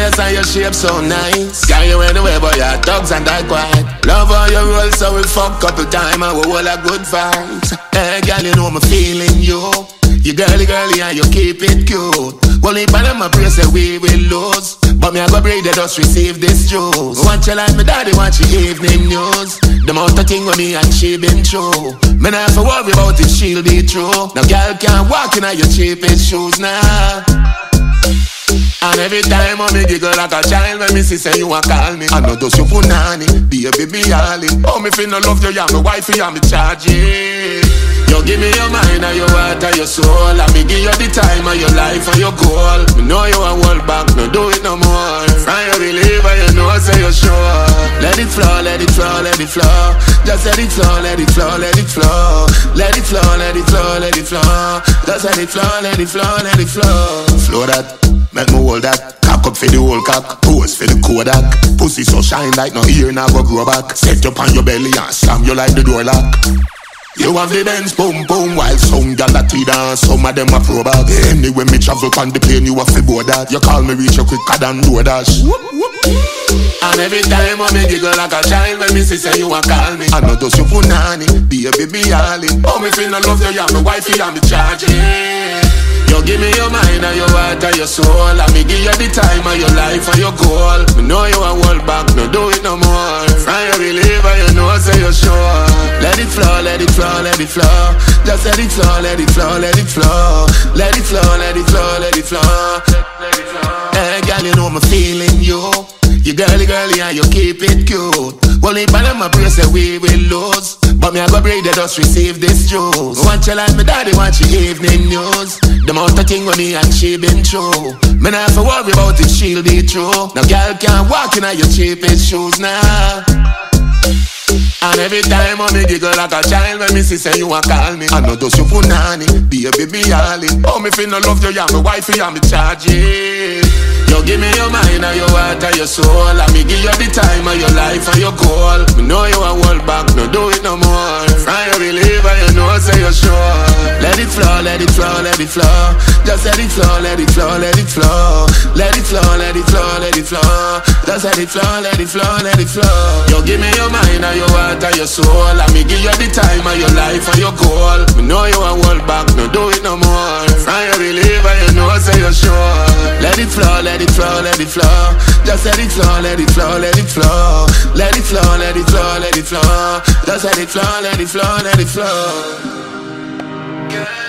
dress and your shape so nice. Girl, you anywhere but your dogs and that quiet. Love how you roll so we fuck couple time and we all a good vibes. Hey girl, you know me feeling you. You girly and you keep it cute. Only by them I pray say we will lose. But me I go pray they just receive this juice. Want you like me daddy, watch your evening news. The amount of thing with me and she been through. Me not have to worry about if she'll be true. Now girl can't walk in your cheapest shoes now. And every time I me giggle like a child when me see say you a call me. I know those you punani, baby be all in. Oh me feel no love you, you're my wife, you're me charging. You give me your mind and your heart and your soul. And me give you the time and your life and your goal. Me know you a hold back, no do it no more. From you believe and you know say you're sure. Let it flow, let it flow, let it flow. Just let it flow, let it flow, let it flow. Let it flow, let it flow, let it flow. Just let it flow, let it flow, let it flow. Flow that. Make me hold that. Cock up for the whole cock. Pose for the Kodak. Pussy so shine like no ear now go grow back. Set up on your belly and slam you like the door lock. You have the Benz boom boom while some gal a tea dance. Some of them a pro bag. Anyway me travel on the plane you have to board that. You call me reach you quicker than DoorDash. And every time I me giggle like a child when me say you a call me. I know those you punani, baby be all in. Oh me feel no love you, you're my wife, you're me charging. You give me your mind and your heart and your soul. And me give you the time and your life and your goal. Me know you a hold back, no do it no more. From you believe and you know say you're sure. Let it flow, let it flow, let it flow. Just let it flow, let it flow, let it flow. Let it flow, let it flow, let it flow. Hey girl, you know me feeling you. You girly and you keep it cute. Only by them I pray say we will lose. But me I go pray they just receive this juice. Want you like me daddy, watch your evening news. The amount of thing with me and she been through. Me not have to worry about if she'll be true. Now girl can't walk in your cheapest shoes now. And every time I me giggle like a child when me see say you a call me. I know those you punani, baby be all in. Oh me feel no love you, you're my wife, you're me charging. You give me your mind and your heart and your soul. And me give you the time and your life and your goal. Me know you a hold back, no do it no more. From you believe and you know say you're sure. Let it flow, let it flow, let it flow. Just let it flow, let it flow, let it flow. Let it flow, let it flow, let it flow. Just let it flow, let it flow, let it flow. You give me your mind and your heart and your soul. And me give you the time and your life and your goal. Me know you a hold back, no do it no more. From you believe and you know say you're sure. Let it flow, let it flow, let it flow. Just let it flow, let it flow, let it flow. Let it flow, let it flow, let it flow. Just let it flow, let it flow, let it flow. Yeah.